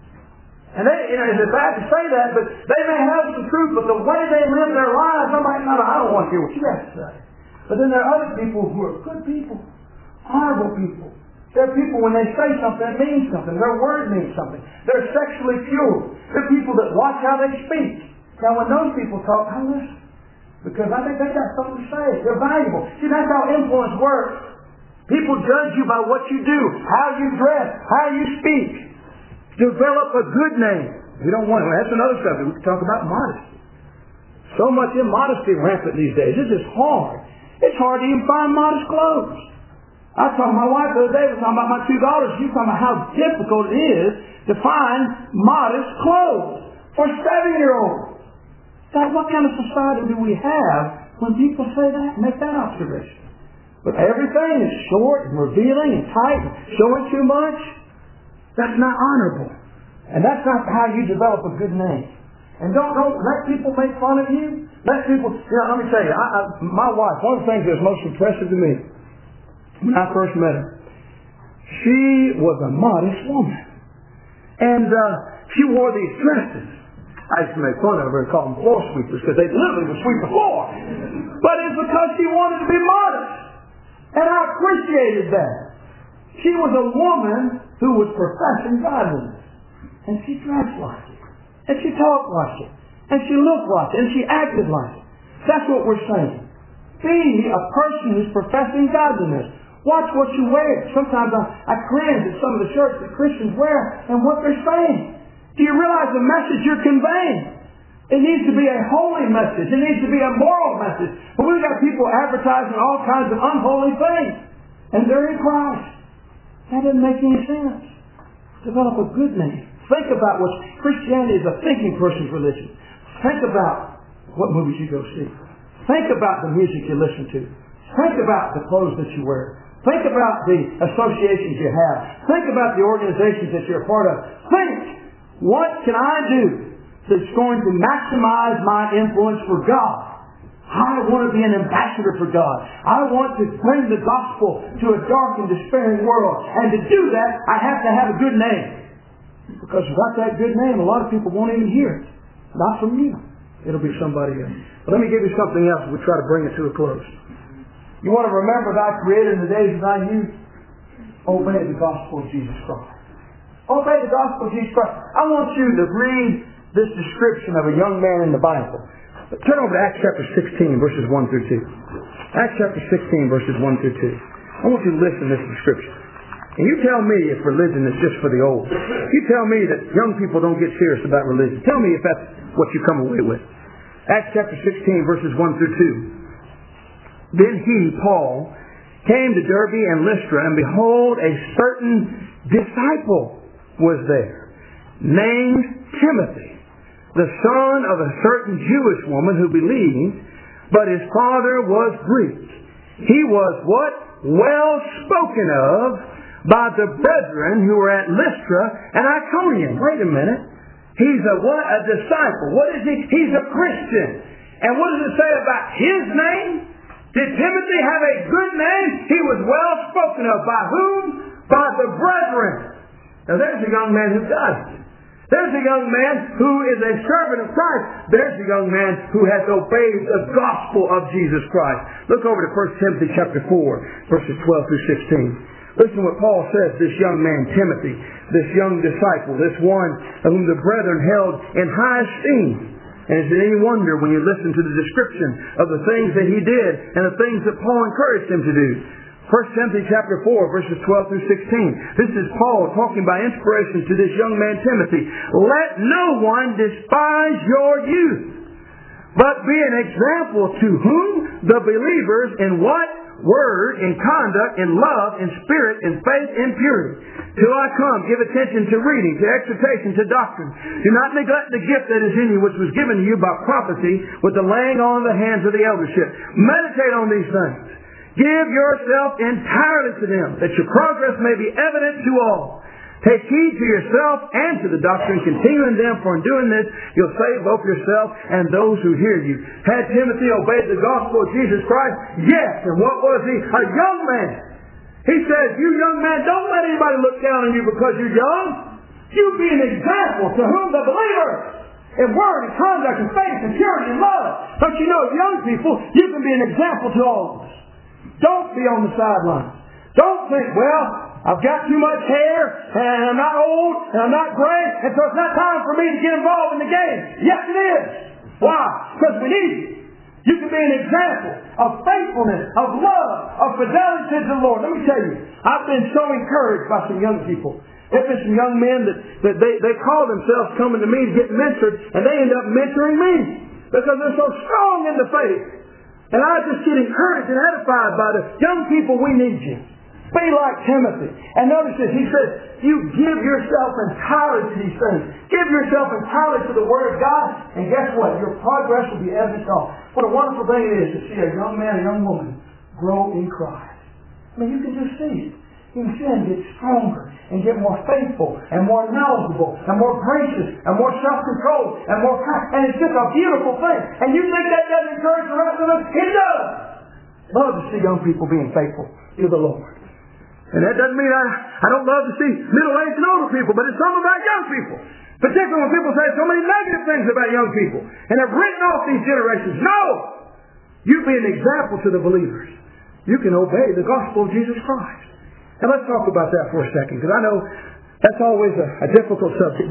And they, it's bad to say that, but they may have some truth, but the way they live their lives, I'm like, no, I don't want to hear what you have to say. But then there are other people who are good people, honorable people. There are people, when they say something, it means something. Their word means something. They're sexually pure. They're people that watch how they speak. Now, when those people talk, I listen. Because I think they've got something to say. They're valuable. See, that's how influence works. People judge you by what you do, how you dress, how you speak. Develop a good name. We don't want it. That's another subject. We can talk about modesty. So much immodesty rampant these days. This is hard. It's hard to even find modest clothes. I was talking to my wife the other day, we were talking about my two daughters. She was talking about how difficult it is to find modest clothes for 7-year-olds. God, what kind of society do we have when people say that, make that observation? But everything is short and revealing and tight and showing too much. That's not honorable. And that's not how you develop a good name. And don't let people make fun of you. Let people, let me tell you, my wife, one of the things that was most impressive to me when I first met her, she was a modest woman. And she wore these dresses. I used to make fun of her and call them floor sweepers because they literally would sweep the floor. But it's because she wanted to be modest. And I appreciated that. She was a woman who was professing godliness. And she dressed like it. And she talked like it. And she looked like it. And she acted like it. That's what we're saying. Be a person who's professing godliness. Watch what you wear. Sometimes I cringe at some of the shirts that Christians wear and what they're saying. Do you realize the message you're conveying? It needs to be a holy message. It needs to be a moral message. But we've got people advertising all kinds of unholy things. And they're in Christ. That doesn't make any sense. Develop a good name. Think about what Christianity is, a thinking person's religion. Think about what movies you go see. Think about the music you listen to. Think about the clothes that you wear. Think about the associations you have. Think about the organizations that you're a part of. Think, what can I do that's going to maximize my influence for God? I want to be an ambassador for God. I want to bring the gospel to a dark and despairing world. And to do that, I have to have a good name. Because without that good name, a lot of people won't even hear it. Not from you. It'll be somebody else. But let me give you something else. We'll try to bring it to a close. You want to remember thy Creator in the days of thy youth? Obey the gospel of Jesus Christ. Obey the gospel of Jesus Christ. I want you to read this description of a young man in the Bible. Turn over to Acts chapter 16, verses 1 through 2. Acts chapter 16, verses 1 through 2. I want you to listen to this description. And you tell me if religion is just for the old. You tell me that young people don't get serious about religion. Tell me if that's what you come away with. Acts chapter 16, verses 1 through 2. Then he, Paul, came to Derbe and Lystra, and behold, a certain disciple was there, named Timothy, the son of a certain Jewish woman who believed, but his father was Greek. He was what? Well spoken of by the brethren who were at Lystra and Iconium. Wait a minute. He's a what? A disciple. What is he? He's a Christian. And what does it say about his name? Did Timothy have a good name? He was well spoken of. By whom? By the brethren. Now there's a young man who does it. There's a young man who is a servant of Christ. There's a young man who has obeyed the gospel of Jesus Christ. Look over to 1 Timothy chapter 4, verses 12 through 16. Listen to what Paul says, this young man, Timothy, this young disciple, this one whom the brethren held in high esteem. And is it any wonder when you listen to the description of the things that he did and the things that Paul encouraged him to do? 1 Timothy chapter 4, verses 12 through 16. This is Paul talking by inspiration to this young man Timothy. Let no one despise your youth, but be an example to whom? The believers in what? Word, in conduct, in love, in spirit, in faith, in purity. Till I come, give attention to reading, to exhortation, to doctrine. Do not neglect the gift that is in you, which was given to you by prophecy, with the laying on of the hands of the eldership. Meditate on these things. Give yourself entirely to them, that your progress may be evident to all. Take heed to yourself and to the doctrine. Continue in them, for in doing this, you'll save both yourself and those who hear you. Had Timothy obeyed the gospel of Jesus Christ? Yes. And what was he? A young man. He says, you young man, don't let anybody look down on you because you're young. You be an example to whom? The believers. In word and conduct and faith and purity and love. Don't you know, young people, you can be an example to all of us. Don't be on the sidelines. Don't think, well, I've got too much hair, and I'm not old, and I'm not gray, and so it's not time for me to get involved in the game. Yes, it is. Why? Because we need you. You can be an example of faithfulness, of love, of fidelity to the Lord. Let me tell you, I've been so encouraged by some young people. There's been some young men that they call themselves coming to me to get mentored, and they end up mentoring me because they're so strong in the faith. And I just get encouraged and edified by the young people. We need you. Be like Timothy. And notice this, he says, you give yourself entirely to these things. Give yourself entirely to the Word of God, and guess what? Your progress will be evident to all. What a wonderful thing it is to see a young man, a young woman grow in Christ. I mean, you can just see it. You can see them get stronger and get more faithful and more knowledgeable and more gracious and more self-controlled and more kind. And it's just a beautiful thing. And you think that doesn't encourage the rest of us? It does. Love to see young people being faithful to the Lord. And that doesn't mean I don't love to see middle-aged and older people, but it's something about young people. Particularly when people say so many negative things about young people and have written off these generations. No! You be an example to the believers. You can obey the gospel of Jesus Christ. Now let's talk about that for a second, because I know that's always a difficult subject.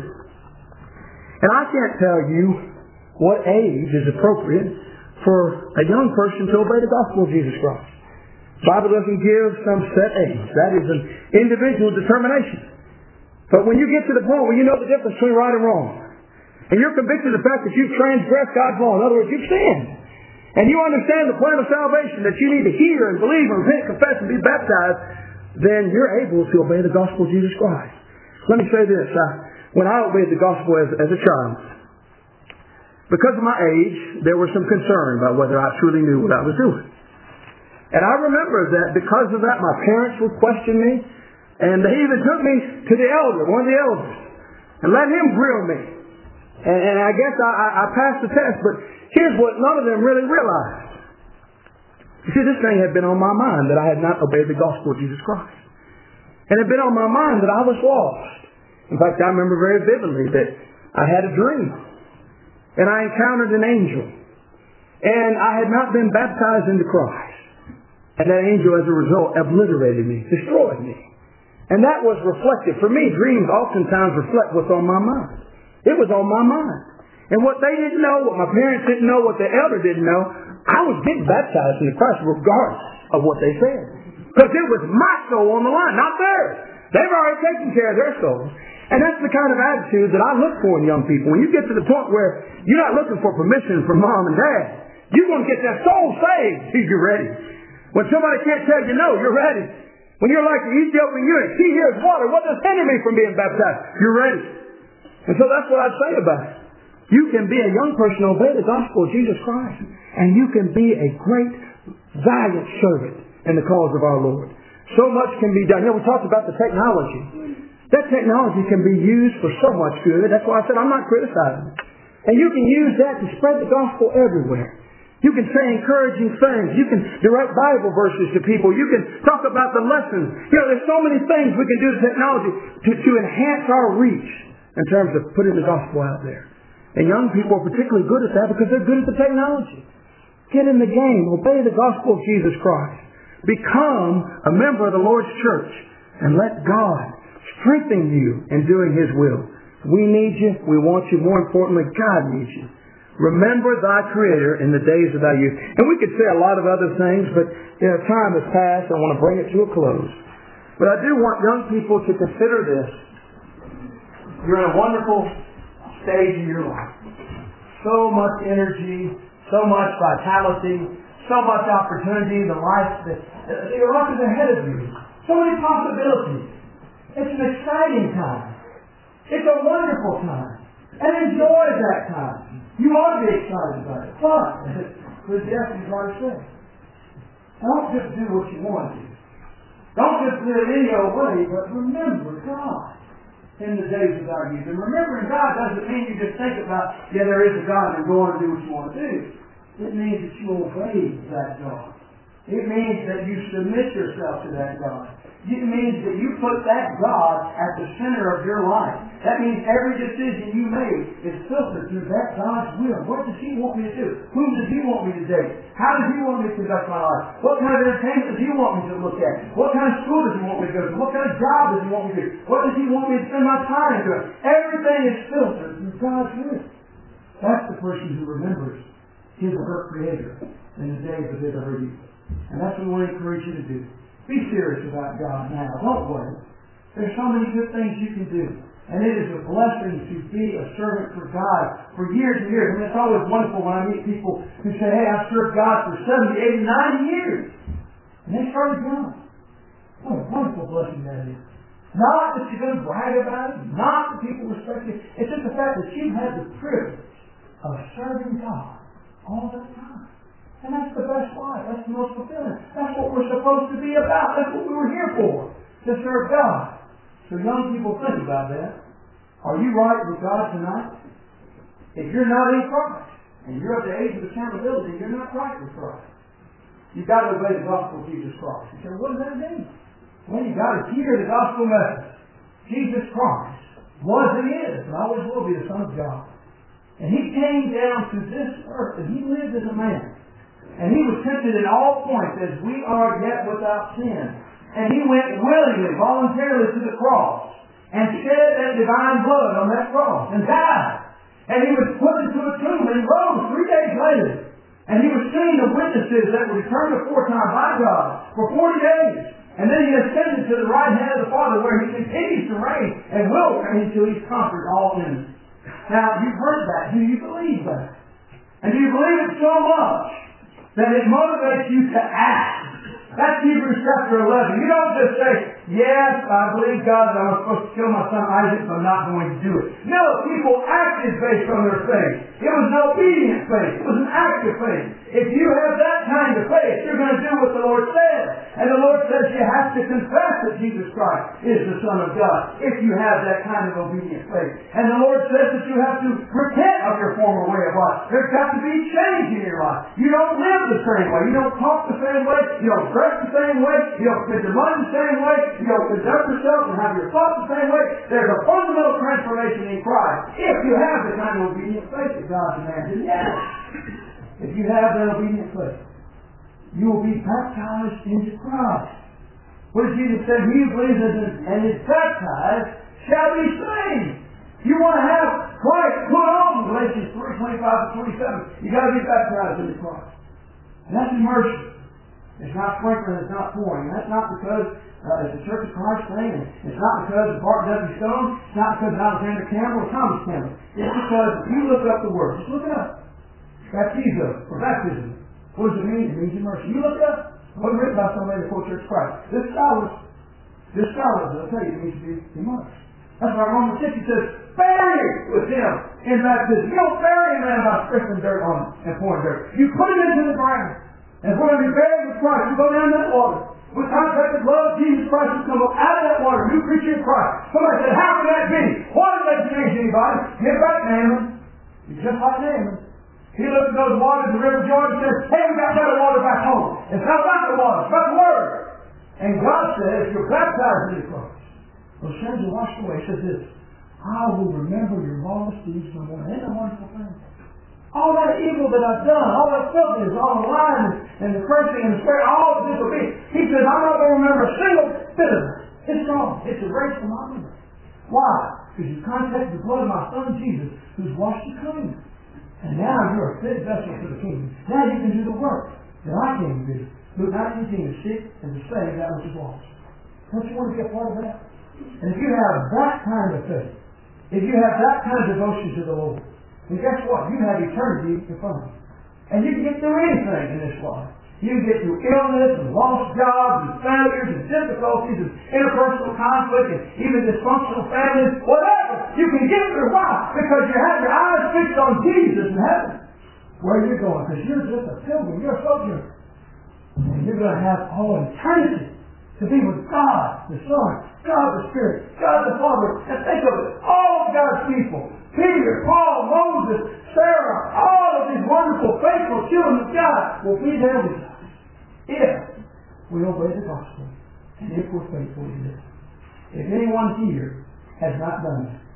And I can't tell you what age is appropriate for a young person to obey the gospel of Jesus Christ. The Bible doesn't give some set age. That is an individual determination. But when you get to the point where you know the difference between right and wrong, and you're convicted of the fact that you've transgressed God's law, in other words, you've sinned, and you understand the plan of salvation, that you need to hear and believe and repent, confess, and be baptized, then you're able to obey the gospel of Jesus Christ. Let me say this. When I obeyed the gospel as a child, because of my age, there was some concern about whether I truly knew what I was doing. And I remember that because of that, my parents would question me, and they even took me to the elder, one of the elders, and let him grill me. And I guess I passed the test, but here's what none of them really realized. You see, this thing had been on my mind that I had not obeyed the gospel of Jesus Christ. And it had been on my mind that I was lost. In fact, I remember very vividly that I had a dream. And I encountered an angel. And I had not been baptized into Christ. And that angel, as a result, obliterated me, destroyed me. And that was reflected. For me, dreams oftentimes reflect what's on my mind. It was on my mind. And what they didn't know, what my parents didn't know, what the elder didn't know, I was getting baptized into Christ regardless of what they said. Because it was my soul on the line, not theirs. They've already taken care of their souls. And that's the kind of attitude that I look for in young people. When you get to the point where you're not looking for permission from mom and dad, you're going to get that soul saved till you're ready. When somebody can't tell you no, you're ready. When you're like the Ethiopian eunuch, he hears water. What does hinder me from being baptized? You're ready. And so that's what I'd say about it. You can be a young person, obey the gospel of Jesus Christ, and you can be a great, valiant servant in the cause of our Lord. So much can be done. You know, we talked about the technology. That technology can be used for so much good. That's why I said I'm not criticizing it. And you can use that to spread the gospel everywhere. You can say encouraging things. You can direct Bible verses to people. You can talk about the lessons. You know, there's so many things we can do with technology to enhance our reach in terms of putting the gospel out there. And young people are particularly good at that because they're good at the technology. Get in the game. Obey the gospel of Jesus Christ. Become a member of the Lord's church. And let God strengthen you in doing His will. We need you. We want you. More importantly, God needs you. Remember thy Creator in the days of thy youth. And we could say a lot of other things, but time has passed. I want to bring it to a close. But I do want young people to consider this. You're in a wonderful stage in your life. So much energy, so much vitality, so much opportunity, your life is ahead of you. So many possibilities. It's an exciting time. It's a wonderful time. And enjoy that time. You ought to be excited about it. But, as Ecclesiastes already said, don't just do what you want to. Don't just do it any old way, but remember God in the days of our youth. And remembering God doesn't mean you just think about, there is a God and go on and do what you want to do. It means that you obey that God. It means that you submit yourself to that God. It means that you put that God at the center of your life. That means every decision you make is filtered through that God's will. What does He want me to do? Whom does He want me to date? How does He want me to conduct my life? What kind of entertainment does He want me to look at? What kind of school does He want me to go to? What kind of job does He want me to do? What does He want me to spend my time doing? Everything is filtered through God's will. That's the person who remembers his or her Creator in the days of his or her youth. And that's what we want to encourage you to do. Be serious about God now. Don't wait. There's so many good things you can do. And it is a blessing to be a servant for God for years and years. I mean, it's always wonderful when I meet people who say, hey, I've served God for 70, 80, 90 years. And they started young. What a wonderful blessing that is. Not that you're going to brag about it, not that people respect you. It's just the fact that you had the privilege of serving God all the time. And that's the best life. That's the most fulfilling. That's what we're supposed to be about. That's what we were here for, to serve God. So young people, think about that. Are you right with God tonight? If you're not in Christ, and you're at the age of accountability, you're not right with Christ. You've got to obey the gospel of Jesus Christ. You say, what does that mean? Well, you've got to hear the gospel message. Jesus Christ was and is, and always will be, the Son of God. And He came down to this earth, and He lived as a man. And He was tempted in all points as we are, yet without sin. And He went willingly, voluntarily to the cross, and shed that divine blood on that cross, and died. And He was put into a tomb, and He rose 3 days later. And He was seen of witnesses that were returned aforetime by God for 40 days. And then He ascended to the right hand of the Father, where He continues to reign and will reign until He's conquered all enemies. Now, you've heard that. Do you believe that? And do you believe it so much that it motivates you to act? That's Hebrews chapter 11. You don't just say, yes, I believe God that I was supposed to kill my son Isaac, but I'm not going to do it. No, people acted based on their faith. It was an obedient faith. It was an active faith. If you have that kind of faith, you're going to do what the Lord says. And the Lord says you have to confess that Jesus Christ is the Son of God if you have that kind of obedient faith. And the Lord says that you have to repent of your former way of life. There's got to be change in your life. You don't live the same way. You don't talk the same way. You don't dress the same way. You don't spend your money the same way. You don't conduct yourself and have your thoughts the same way. There's a fundamental transformation in Christ if you have the kind of obedient faith that God demands. And yes, if you have that obedient faith, you will be baptized into Christ. What Jesus said, he who believes and is baptized shall be saved. You want to have Christ put on, Galatians 3:25-27. You've got to be baptized into Christ. And that's immersion. It's not sprinkling, it's not pouring. And that's not because it's a Church of Christ thing. And it's not because of Bart W. Stone. It's not because of Alexander Campbell or Thomas Campbell. It's because if you look up the word. Just look it up. Baptizo, or baptism. What does it mean? It means immersion. You look it up. It wasn't written by somebody in the full Church of Christ. This scholar, they'll tell you it means to be immersed. That's why Romans 6 says, bury with him in baptism. You don't bury a man by sprinkling dirt on him and pouring dirt. You put him into the ground. And if we're going to be buried with Christ, we go down that water. With contact with love of Jesus Christ, we come up out of that water, new creature in Christ. Somebody said, how can that be? Why does that change anybody? Get back, Naaman. He's just like Naaman. He looked at those waters in the River Jordan and said, hey, we got better water back home. It's not about the water, it's about the Word. And God says, you're baptized into Christ. Those sins are washed away. He says this, I will remember your lawless deeds no more. Isn't that a wonderful thing? All that evil that I've done, all that filthiness, all the lying and the cursing and the swearing, all the disobedience. He says, I'm not going to remember a single bit of it. It's gone. It's erased from my memory. Why? Because you contacted the blood of my Son Jesus, who's washed you clean. And now you're a fit vessel for the kingdom. Now you can do the work that I came to do. Luke 19 to seek and to save that which is lost. Don't you want to be a part of that? And if you have that kind of faith, if you have that kind of devotion to the Lord, then guess what? You have eternity in front of you. And you can get through anything in this life. You can get through illness and lost jobs and failures and difficulties and interpersonal conflict and even dysfunctional families, whatever. You can get through. Why? Because you have your eyes fixed on Jesus in heaven. Where you're going. Because you're just a pilgrim. You're a sojourner. And you're going to have all eternity to be with God, the Son, God the Spirit, God the Father. And think of it. All of God's people. Peter, Paul, Moses, Sarah, all of these wonderful, faithful children of God will be there with us if we obey the gospel and if we're faithful to this. If anyone here has not done that,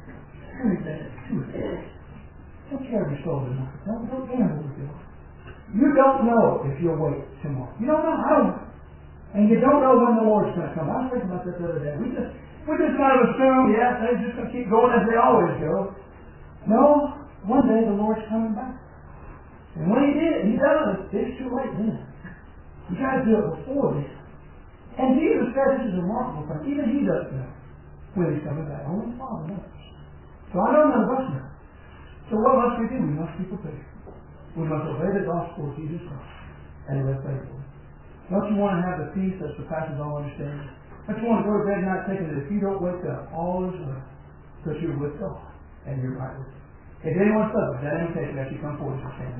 don't carry your soul tonight. Don't gamble with your life. You don't know if you'll wait tomorrow. You don't know. I don't know. And you don't know when the Lord's going to come. I was thinking about that the other day. We just kind of assume, yeah, they're just going to keep going as they always go. No, one day the Lord's coming back. And when He does, it's too late then. You got to do it before then. And Jesus said this is a remarkable thing. Even He doesn't know when He's coming back. Only the Father knows. So I know none of us know. So what must we do? We must be prepared. We must obey the gospel of Jesus Christ and live faithfully. Don't you want to have the peace that surpasses all understanding? I just want to go to bed at night thinking that if you don't wake up, all is well. Because you're with God and you're right with Him. If anyone suffers that invitation, as you come forward, you stand.